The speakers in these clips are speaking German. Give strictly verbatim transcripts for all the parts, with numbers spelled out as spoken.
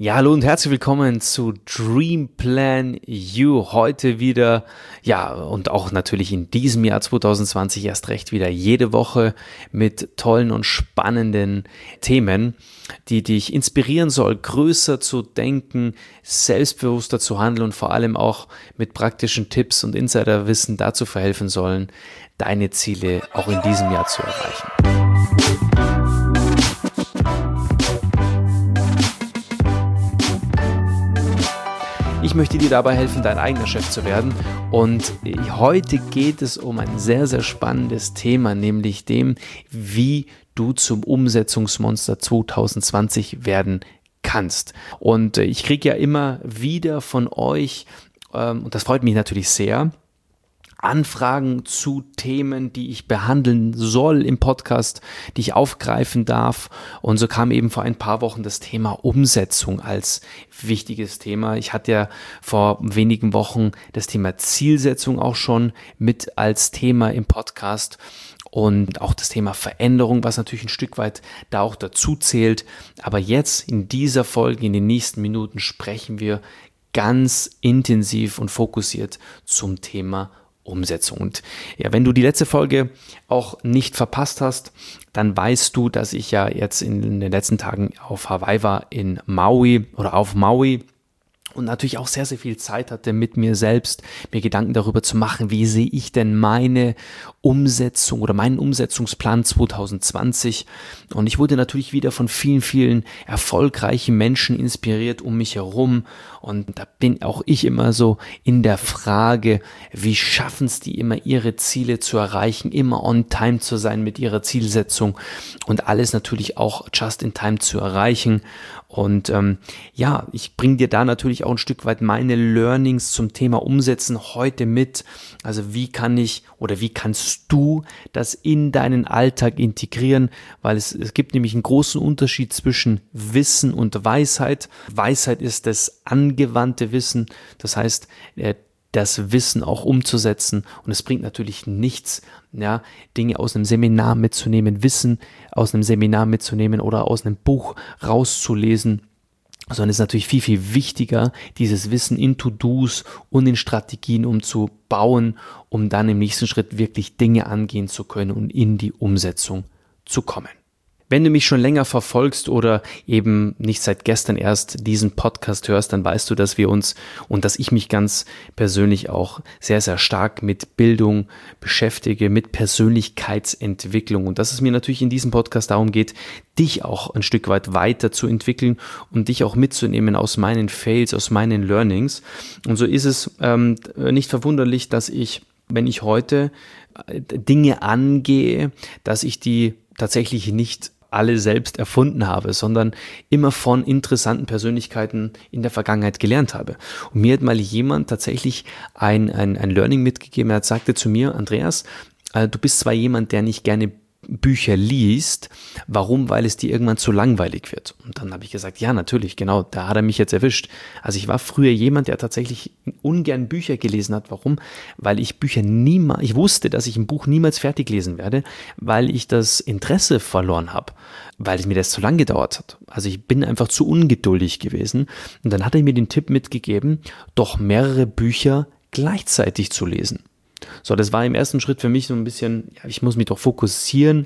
Ja, hallo und herzlich willkommen zu Dream Plan You. Heute wieder, ja, und auch natürlich in diesem Jahr zwanzig zwanzig erst recht wieder jede Woche mit tollen und spannenden Themen, die dich inspirieren soll, größer zu denken, selbstbewusster zu handeln und vor allem auch mit praktischen Tipps und Insiderwissen dazu verhelfen sollen, deine Ziele auch in diesem Jahr zu erreichen. Ich möchte dir dabei helfen, dein eigener Chef zu werden, und heute geht es um ein sehr, sehr spannendes Thema, nämlich dem, wie du zum Umsetzungsmonster zwanzig zwanzig werden kannst. Und ich kriege ja immer wieder von euch, und das freut mich natürlich sehr, Anfragen zu Themen, die ich behandeln soll im Podcast, die ich aufgreifen darf. Und so kam eben vor ein paar Wochen das Thema Umsetzung als wichtiges Thema. Ich hatte ja vor wenigen Wochen das Thema Zielsetzung auch schon mit als Thema im Podcast und auch das Thema Veränderung, was natürlich ein Stück weit da auch dazu zählt. Aber jetzt in dieser Folge, in den nächsten Minuten, sprechen wir ganz intensiv und fokussiert zum Thema Umsetzung. Und ja, wenn du die letzte Folge auch nicht verpasst hast, dann weißt du, dass ich ja jetzt in den letzten Tagen auf Hawaii war, in Maui oder auf Maui, und natürlich auch sehr, sehr viel Zeit hatte, mit mir selbst mir Gedanken darüber zu machen, wie sehe ich denn meine Umsetzung oder meinen Umsetzungsplan zwanzig zwanzig. Und ich wurde natürlich wieder von vielen, vielen erfolgreichen Menschen inspiriert um mich herum. Und da bin auch ich immer so in der Frage, wie schaffen es die immer, ihre Ziele zu erreichen, immer on time zu sein mit ihrer Zielsetzung und alles natürlich auch just in time zu erreichen. Und ähm, ja, ich bringe dir da natürlich auch ein Stück weit meine Learnings zum Thema Umsetzen heute mit. Also wie kann ich oder wie kannst du das in deinen Alltag integrieren? Weil es, es gibt nämlich einen großen Unterschied zwischen Wissen und Weisheit. Weisheit ist das angewandte Wissen, das heißt, äh, das Wissen auch umzusetzen, und es bringt natürlich nichts, ja, Dinge aus einem Seminar mitzunehmen, Wissen aus einem Seminar mitzunehmen oder aus einem Buch rauszulesen, sondern es ist natürlich viel, viel wichtiger, dieses Wissen in To-Dos und in Strategien umzubauen, um dann im nächsten Schritt wirklich Dinge angehen zu können und in die Umsetzung zu kommen. Wenn du mich schon länger verfolgst oder eben nicht seit gestern erst diesen Podcast hörst, dann weißt du, dass wir uns und dass ich mich ganz persönlich auch sehr, sehr stark mit Bildung beschäftige, mit Persönlichkeitsentwicklung, und dass es mir natürlich in diesem Podcast darum geht, dich auch ein Stück weit weiterzuentwickeln und dich auch mitzunehmen aus meinen Fails, aus meinen Learnings. Und so ist es ähm, nicht verwunderlich, dass ich, wenn ich heute Dinge angehe, dass ich die tatsächlich nicht alle selbst erfunden habe, sondern immer von interessanten Persönlichkeiten in der Vergangenheit gelernt habe. Und mir hat mal jemand tatsächlich ein, ein, ein Learning mitgegeben. Er sagte zu mir: Andreas, äh, du bist zwar jemand, der nicht gerne Bücher liest. Warum? Weil es dir irgendwann zu langweilig wird. Und dann habe ich gesagt, ja, natürlich, genau, da hat er mich jetzt erwischt. Also ich war früher jemand, der tatsächlich ungern Bücher gelesen hat. Warum? Weil ich Bücher niemals, ich wusste, dass ich ein Buch niemals fertig lesen werde, weil ich das Interesse verloren habe, weil es mir das zu lang gedauert hat. Also ich bin einfach zu ungeduldig gewesen. Und dann hat er mir den Tipp mitgegeben, doch mehrere Bücher gleichzeitig zu lesen. So, das war im ersten Schritt für mich so ein bisschen, ja, ich muss mich doch fokussieren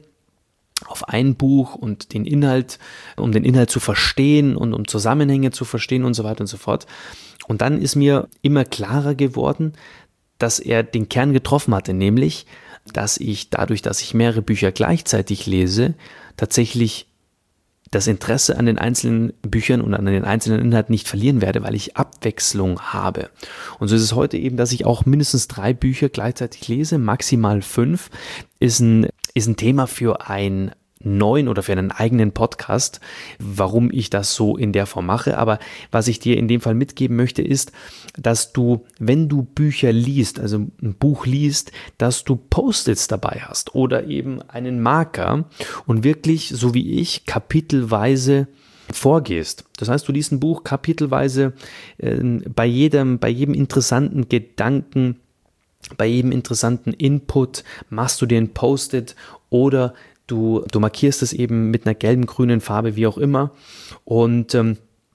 auf ein Buch und den Inhalt, um den Inhalt zu verstehen und um Zusammenhänge zu verstehen und so weiter und so fort. Und dann ist mir immer klarer geworden, dass er den Kern getroffen hatte, nämlich, dass ich dadurch, dass ich mehrere Bücher gleichzeitig lese, tatsächlich das Interesse an den einzelnen Büchern und an den einzelnen Inhalten nicht verlieren werde, weil ich Abwechslung habe. Und so ist es heute eben, dass ich auch mindestens drei Bücher gleichzeitig lese, maximal fünf. Ist ein, ist ein Thema für ein neuen oder für einen eigenen Podcast, warum ich das so in der Form mache. Aber was ich dir in dem Fall mitgeben möchte, ist, dass du, wenn du Bücher liest, also ein Buch liest, dass du Post-its dabei hast oder eben einen Marker und wirklich, so wie ich, kapitelweise vorgehst. Das heißt, du liest ein Buch kapitelweise, äh, bei jedem, bei jedem interessanten Gedanken, bei jedem interessanten Input machst du dir ein Post-it oder Du, du markierst es eben mit einer gelben, grünen Farbe, wie auch immer. Und ähm,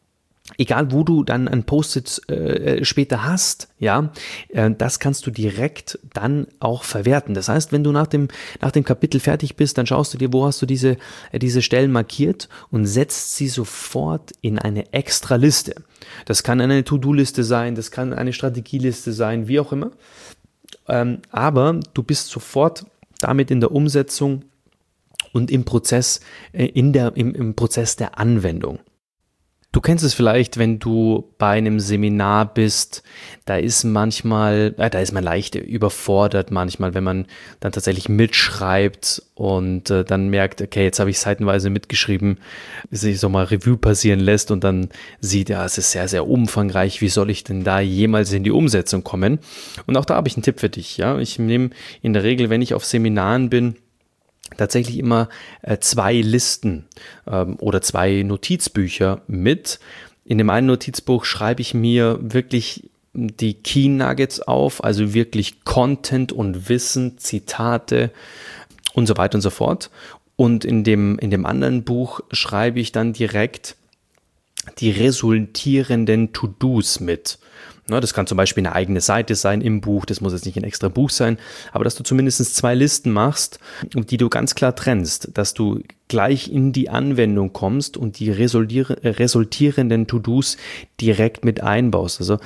egal wo du dann ein Post-it äh, später hast, ja, äh, das kannst du direkt dann auch verwerten. Das heißt, wenn du nach dem, nach dem Kapitel fertig bist, dann schaust du dir, wo hast du diese, äh, diese Stellen markiert und setzt sie sofort in eine extra Liste. Das kann eine To-Do-Liste sein, das kann eine Strategieliste sein, wie auch immer. Ähm, aber du bist sofort damit in der Umsetzung und im Prozess, äh, in der, im, im Prozess der Anwendung. Du kennst es vielleicht, wenn du bei einem Seminar bist, da ist manchmal, äh, da ist man leicht überfordert manchmal, wenn man dann tatsächlich mitschreibt und äh, dann merkt, okay, jetzt habe ich seitenweise mitgeschrieben, sich so mal Revue passieren lässt und dann sieht, ja, es ist sehr, sehr umfangreich, wie soll ich denn da jemals in die Umsetzung kommen? Und auch da habe ich einen Tipp für dich, ja. Ich nehme in der Regel, wenn ich auf Seminaren bin, tatsächlich immer äh, zwei Listen ähm, oder zwei Notizbücher mit. In dem einen Notizbuch schreibe ich mir wirklich die Key Nuggets auf, also wirklich Content und Wissen, Zitate und so weiter und so fort. Und in dem, in dem anderen Buch schreibe ich dann direkt die resultierenden To-Dos mit. Das kann zum Beispiel eine eigene Seite sein im Buch, das muss jetzt nicht ein extra Buch sein, aber dass du zumindest zwei Listen machst, die du ganz klar trennst, dass du gleich in die Anwendung kommst und die resultierenden To-Dos direkt mit einbaust. Also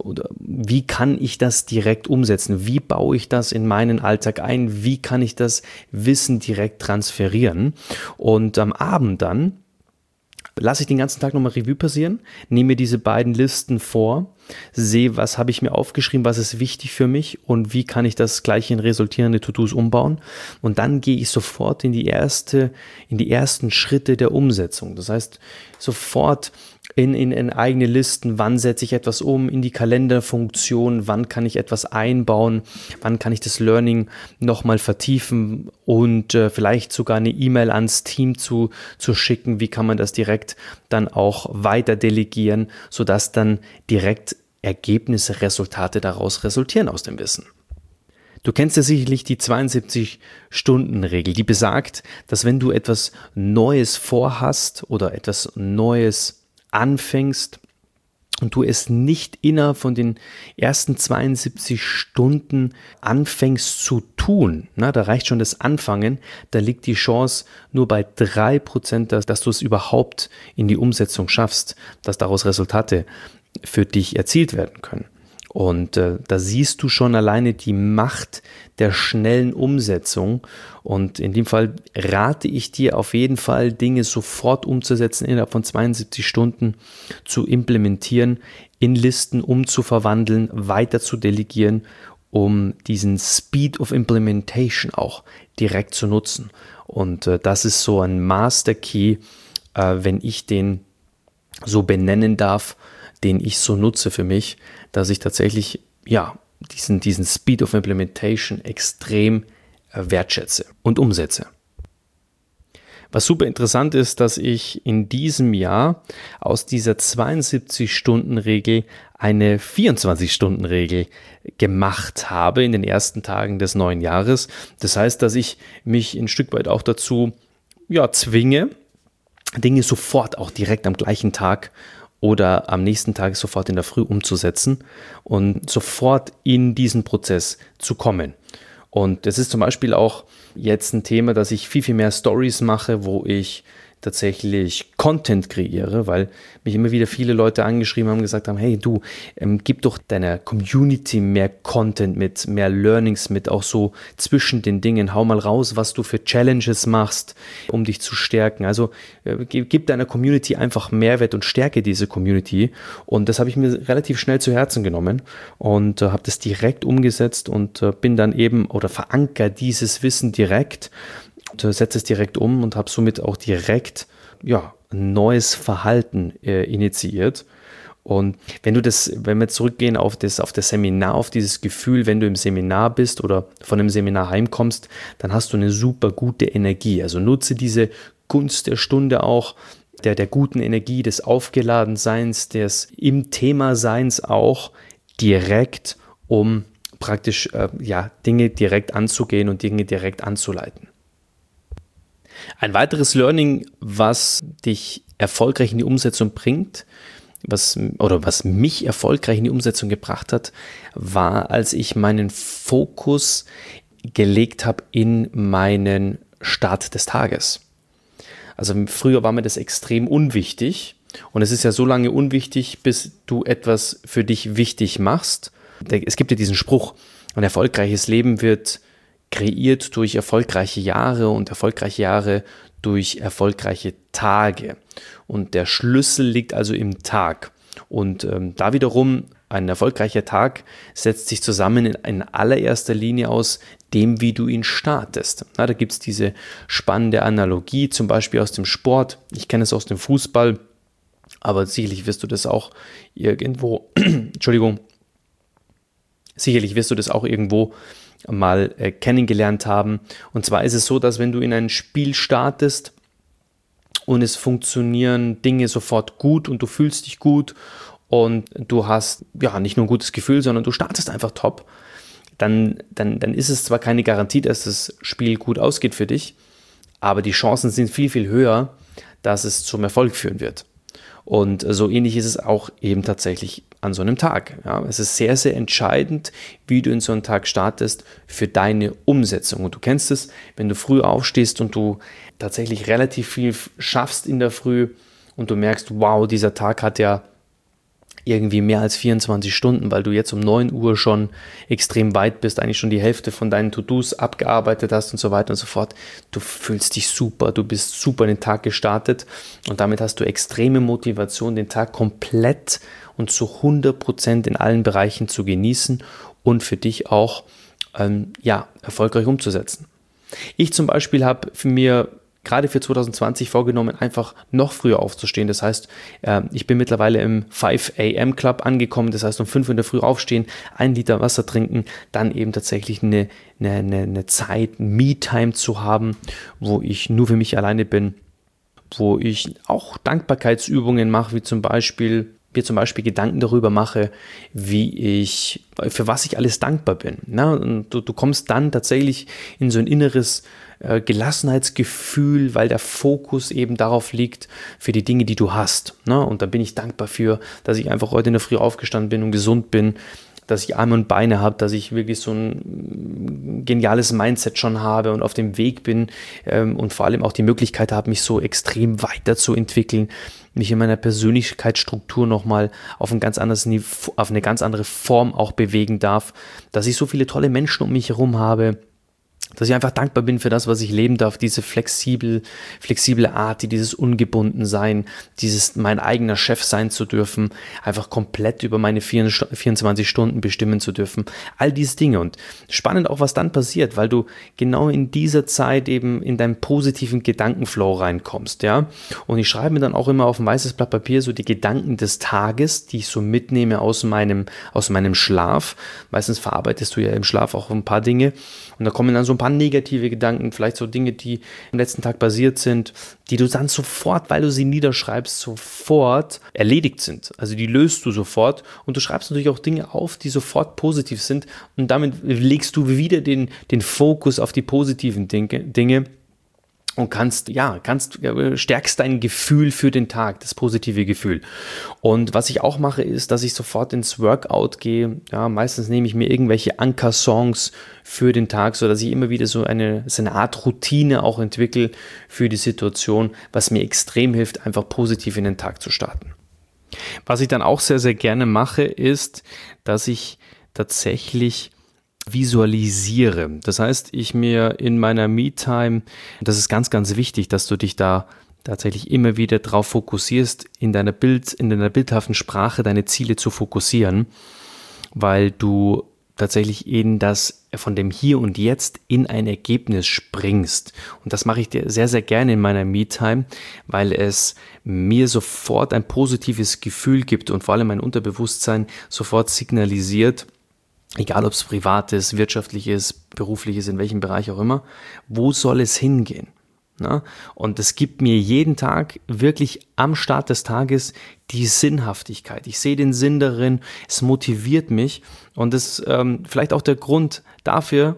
wie kann ich das direkt umsetzen? Wie baue ich das in meinen Alltag ein? Wie kann ich das Wissen direkt transferieren? Und am Abend dann lasse ich den ganzen Tag nochmal Revue passieren, nehme mir diese beiden Listen vor, sehe, was habe ich mir aufgeschrieben, was ist wichtig für mich und wie kann ich das gleich in resultierende To-Dos umbauen. Und dann gehe ich sofort in die erste, in die ersten Schritte der Umsetzung. Das heißt, sofort in, in, in eigene Listen, wann setze ich etwas um, in die Kalenderfunktion, wann kann ich etwas einbauen, wann kann ich das Learning nochmal vertiefen und äh, vielleicht sogar eine E-Mail ans Team zu, zu schicken, wie kann man das direkt dann auch weiter delegieren, sodass dann direkt Ergebnisse, Resultate daraus resultieren aus dem Wissen. Du kennst ja sicherlich die zweiundsiebzig-Stunden-Regel, die besagt, dass wenn du etwas Neues vorhast oder etwas Neues anfängst und du es nicht innerhalb von den ersten zweiundsiebzig Stunden anfängst zu tun, na, da reicht schon das Anfangen, da liegt die Chance nur bei drei Prozent, dass, dass du es überhaupt in die Umsetzung schaffst, dass daraus Resultate für dich erzielt werden können. Und äh, da siehst du schon alleine die Macht der schnellen Umsetzung. Und in dem Fall rate ich dir auf jeden Fall, Dinge sofort umzusetzen, innerhalb von zweiundsiebzig Stunden zu implementieren, in Listen umzuverwandeln, weiter zu delegieren, um diesen Speed of Implementation auch direkt zu nutzen. Und äh, das ist so ein Master Key, äh, wenn ich den so benennen darf, den ich so nutze für mich, dass ich tatsächlich ja diesen, diesen Speed of Implementation extrem äh, wertschätze und umsetze. Was super interessant ist, dass ich in diesem Jahr aus dieser zweiundsiebzig-Stunden-Regel eine vierundzwanzig-Stunden-Regel gemacht habe in den ersten Tagen des neuen Jahres. Das heißt, dass ich mich ein Stück weit auch dazu ja, zwinge, Dinge sofort auch direkt am gleichen Tag oder am nächsten Tag sofort in der Früh umzusetzen und sofort in diesen Prozess zu kommen. Und das ist zum Beispiel auch jetzt ein Thema, dass ich viel, viel mehr Stories mache, wo ich tatsächlich Content kreiere, weil mich immer wieder viele Leute angeschrieben haben und gesagt haben, hey du, ähm, gib doch deiner Community mehr Content mit, mehr Learnings mit, auch so zwischen den Dingen, hau mal raus, was du für Challenges machst, um dich zu stärken. Also äh, gib deiner Community einfach Mehrwert und stärke diese Community, und das habe ich mir relativ schnell zu Herzen genommen und äh, habe das direkt umgesetzt und äh, bin dann eben oder verankere dieses Wissen direkt und setze es direkt um und habe somit auch direkt ja, ein neues Verhalten äh, initiiert. Und wenn du das, wenn wir zurückgehen auf das, auf das Seminar, auf dieses Gefühl, wenn du im Seminar bist oder von einem Seminar heimkommst, dann hast du eine super gute Energie. Also nutze diese Gunst der Stunde auch, der, der guten Energie, des Aufgeladenseins, des im Thema Seins auch direkt, um praktisch äh, ja, Dinge direkt anzugehen und Dinge direkt anzuleiten. Ein weiteres Learning, was dich erfolgreich in die Umsetzung bringt, was, oder was mich erfolgreich in die Umsetzung gebracht hat, war, als ich meinen Fokus gelegt habe in meinen Start des Tages. Also früher war mir das extrem unwichtig und es ist ja so lange unwichtig, bis du etwas für dich wichtig machst. Es gibt ja diesen Spruch, ein erfolgreiches Leben wird kreiert durch erfolgreiche Jahre und erfolgreiche Jahre durch erfolgreiche Tage. Und der Schlüssel liegt also im Tag. Und ähm, da wiederum, ein erfolgreicher Tag setzt sich zusammen in, in allererster Linie aus dem, wie du ihn startest. Na, da gibt es diese spannende Analogie, zum Beispiel aus dem Sport. Ich kenne es aus dem Fußball, aber sicherlich wirst du das auch irgendwo, Entschuldigung, sicherlich wirst du das auch irgendwo mal äh, kennengelernt haben. Und zwar ist es so, dass wenn du in ein Spiel startest und es funktionieren Dinge sofort gut und du fühlst dich gut und du hast ja nicht nur ein gutes Gefühl, sondern du startest einfach top, dann, dann, dann ist es zwar keine Garantie, dass das Spiel gut ausgeht für dich, aber die Chancen sind viel, viel höher, dass es zum Erfolg führen wird. Und so ähnlich ist es auch eben tatsächlich an so einem Tag. Ja, es ist sehr, sehr entscheidend, wie du in so einen Tag startest für deine Umsetzung. Und du kennst es, wenn du früh aufstehst und du tatsächlich relativ viel schaffst in der Früh und du merkst, wow, dieser Tag hat ja irgendwie mehr als vierundzwanzig Stunden, weil du jetzt um neun Uhr schon extrem weit bist, eigentlich schon die Hälfte von deinen To-Dos abgearbeitet hast und so weiter und so fort. Du fühlst dich super, du bist super in den Tag gestartet und damit hast du extreme Motivation, den Tag komplett und zu hundert Prozent in allen Bereichen zu genießen und für dich auch ähm, ja, erfolgreich umzusetzen. Ich zum Beispiel habe für mir gerade für zwanzig zwanzig vorgenommen, einfach noch früher aufzustehen. Das heißt, ich bin mittlerweile im five a m Club angekommen. Das heißt, um fünf Uhr in der Früh aufstehen, ein Liter Wasser trinken, dann eben tatsächlich eine, eine, eine Zeit, Me-Time zu haben, wo ich nur für mich alleine bin, wo ich auch Dankbarkeitsübungen mache, wie zum Beispiel mir zum Beispiel Gedanken darüber mache, wie ich, für was ich alles dankbar bin. Na, und du, du kommst dann tatsächlich in so ein inneres äh, Gelassenheitsgefühl, weil der Fokus eben darauf liegt, für die Dinge, die du hast. Na, und da bin ich dankbar für, dass ich einfach heute in der Früh aufgestanden bin und gesund bin, dass ich Arme und Beine habe, dass ich wirklich so ein geniales Mindset schon habe und auf dem Weg bin ähm, und vor allem auch die Möglichkeit habe, mich so extrem weiterzuentwickeln, mich in meiner Persönlichkeitsstruktur nochmal auf ein ganz anderes Niveau, auf eine ganz andere Form auch bewegen darf, dass ich so viele tolle Menschen um mich herum habe, dass ich einfach dankbar bin für das, was ich leben darf, diese flexibel, flexible Art, dieses Ungebundensein, dieses mein eigener Chef sein zu dürfen, einfach komplett über meine vierundzwanzig Stunden bestimmen zu dürfen. All diese Dinge und spannend auch, was dann passiert, weil du genau in dieser Zeit eben in deinen positiven Gedankenflow reinkommst, ja. Und ich schreibe mir dann auch immer auf ein weißes Blatt Papier so die Gedanken des Tages, die ich so mitnehme aus meinem, aus meinem Schlaf. Meistens verarbeitest du ja im Schlaf auch ein paar Dinge und da kommen dann so ein paar negative Gedanken, vielleicht so Dinge, die am letzten Tag passiert sind, die du dann sofort, weil du sie niederschreibst, sofort erledigt sind. Also die löst du sofort und du schreibst natürlich auch Dinge auf, die sofort positiv sind und damit legst du wieder den, den Fokus auf die positiven Dinge, Dinge und kannst, ja, kannst, stärkst dein Gefühl für den Tag, das positive Gefühl. Und was ich auch mache, ist, dass ich sofort ins Workout gehe. Ja, meistens nehme ich mir irgendwelche Anker-Songs für den Tag, sodass ich immer wieder so eine, so eine Art Routine auch entwickle für die Situation, was mir extrem hilft, einfach positiv in den Tag zu starten. Was ich dann auch sehr, sehr gerne mache, ist, dass ich tatsächlich visualisiere. Das heißt, ich mir in meiner Me-Time, das ist ganz, ganz wichtig, dass du dich da tatsächlich immer wieder drauf fokussierst, in deiner Bild, in deiner bildhaften Sprache deine Ziele zu fokussieren, weil du tatsächlich in das, von dem Hier und Jetzt in ein Ergebnis springst. Und das mache ich dir sehr, sehr gerne in meiner Me-Time, weil es mir sofort ein positives Gefühl gibt und vor allem mein Unterbewusstsein sofort signalisiert, egal ob es privat ist, wirtschaftlich ist, beruflich ist, in welchem Bereich auch immer, wo soll es hingehen? Na? Und es gibt mir jeden Tag wirklich am Start des Tages die Sinnhaftigkeit. Ich sehe den Sinn darin, es motiviert mich und das ist ähm, vielleicht auch der Grund dafür,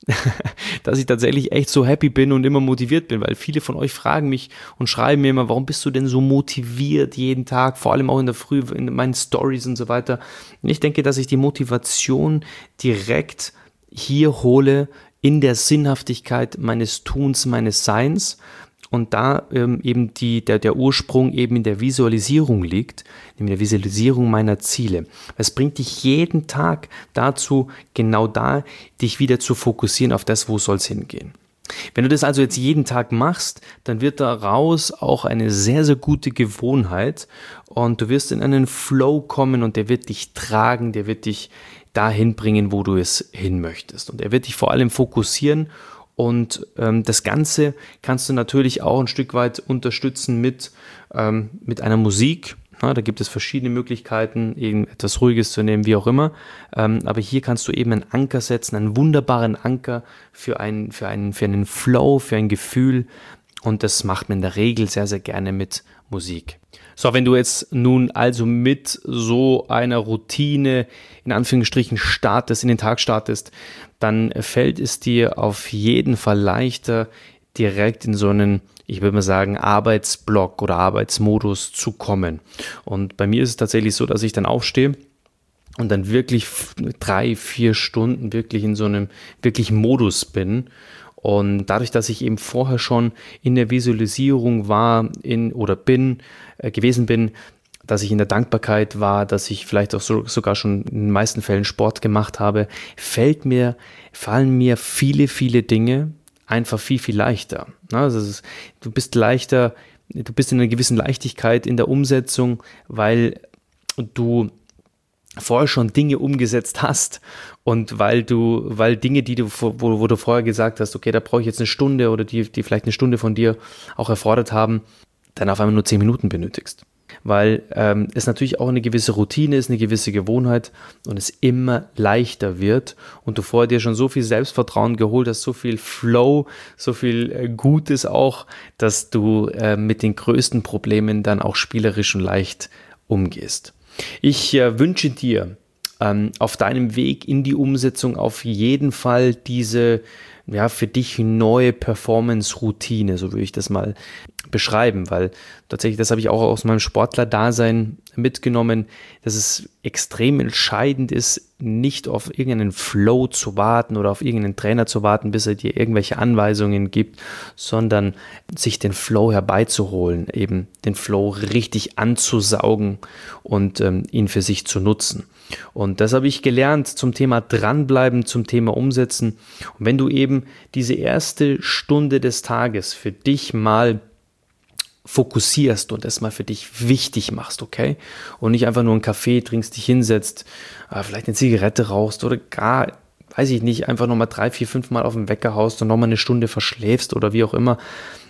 dass ich tatsächlich echt so happy bin und immer motiviert bin, weil viele von euch fragen mich und schreiben mir immer, warum bist du denn so motiviert jeden Tag, vor allem auch in der Früh, in meinen Stories und so weiter. Und ich denke, dass ich die Motivation direkt hier hole in der Sinnhaftigkeit meines Tuns, meines Seins. Und da ähm, eben die, der, der Ursprung eben in der Visualisierung liegt, in der Visualisierung meiner Ziele. Es bringt dich jeden Tag dazu, genau da dich wieder zu fokussieren auf das, wo soll es hingehen. Wenn du das also jetzt jeden Tag machst, dann wird daraus auch eine sehr, sehr gute Gewohnheit und du wirst in einen Flow kommen und der wird dich tragen, der wird dich dahin bringen, wo du es hin möchtest. Und er wird dich vor allem fokussieren. Und ähm, das Ganze kannst du natürlich auch ein Stück weit unterstützen mit, ähm, mit einer Musik. Ja, da gibt es verschiedene Möglichkeiten, irgendetwas Ruhiges zu nehmen, wie auch immer. Ähm, aber hier kannst du eben einen Anker setzen, einen wunderbaren Anker für einen, für einen, für einen Flow, für ein Gefühl. Und das macht man in der Regel sehr, sehr gerne mit Musik. So, wenn du jetzt nun also mit so einer Routine in Anführungsstrichen startest, in den Tag startest, dann fällt es dir auf jeden Fall leichter, direkt in so einen, ich würde mal sagen, Arbeitsblock oder Arbeitsmodus zu kommen. Und bei mir ist es tatsächlich so, dass ich dann aufstehe und dann wirklich drei, vier Stunden wirklich in so einem wirklichen Modus bin. Und dadurch, dass ich eben vorher schon in der Visualisierung war in oder bin, äh, gewesen bin, dass ich in der Dankbarkeit war, dass ich vielleicht auch so, sogar schon in den meisten Fällen Sport gemacht habe, fällt mir, fallen mir viele, viele Dinge einfach viel, viel leichter. Also es ist, du bist leichter, du bist in einer gewissen Leichtigkeit in der Umsetzung, weil du vorher schon Dinge umgesetzt hast und weil du, weil Dinge, die du, wo, wo du vorher gesagt hast, okay, da brauche ich jetzt eine Stunde oder die, die vielleicht eine Stunde von dir auch erfordert haben, dann auf einmal nur zehn Minuten benötigst. Weil ähm, es natürlich auch eine gewisse Routine ist, eine gewisse Gewohnheit und es immer leichter wird und du vorher dir schon so viel Selbstvertrauen geholt hast, so viel Flow, so viel äh, Gutes auch, dass du äh, mit den größten Problemen dann auch spielerisch und leicht umgehst. Ich äh, wünsche dir ähm, auf deinem Weg in die Umsetzung auf jeden Fall diese, ja, für dich neue Performance-Routine, so würde ich das mal beschreiben, weil tatsächlich, das habe ich auch aus meinem Sportler-Dasein mitgenommen, dass es extrem entscheidend ist, nicht auf irgendeinen Flow zu warten oder auf irgendeinen Trainer zu warten, bis er dir irgendwelche Anweisungen gibt, sondern sich den Flow herbeizuholen, eben den Flow richtig anzusaugen und ähm, ihn für sich zu nutzen. Und das habe ich gelernt zum Thema Dranbleiben, zum Thema Umsetzen. Und wenn du eben diese erste Stunde des Tages für dich mal fokussierst und es mal für dich wichtig machst, okay? Und nicht einfach nur einen Kaffee trinkst, dich hinsetzt, vielleicht eine Zigarette rauchst oder gar, weiß ich nicht, einfach nochmal drei, vier, fünf Mal auf den Wecker haust und nochmal eine Stunde verschläfst oder wie auch immer.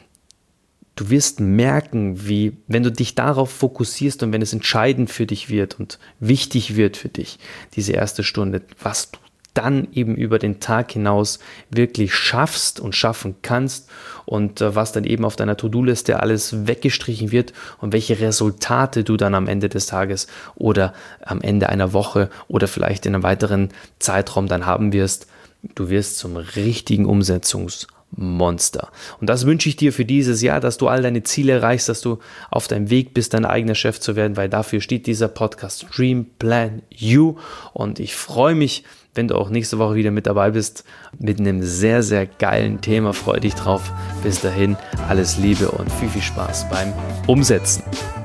Du wirst merken, wie, wenn du dich darauf fokussierst und wenn es entscheidend für dich wird und wichtig wird für dich, diese erste Stunde, was du dann eben über den Tag hinaus wirklich schaffst und schaffen kannst und äh, was dann eben auf deiner To-Do-Liste alles weggestrichen wird und welche Resultate du dann am Ende des Tages oder am Ende einer Woche oder vielleicht in einem weiteren Zeitraum dann haben wirst. Du wirst zum richtigen Umsetzungsmonster. Und das wünsche ich dir für dieses Jahr, dass du all deine Ziele erreichst, dass du auf deinem Weg bist, dein eigener Chef zu werden, weil dafür steht dieser Podcast Dream Plan You. Und ich freue mich, wenn du auch nächste Woche wieder mit dabei bist, mit einem sehr, sehr geilen Thema. Freue dich drauf. Bis dahin, alles Liebe und viel, viel Spaß beim Umsetzen.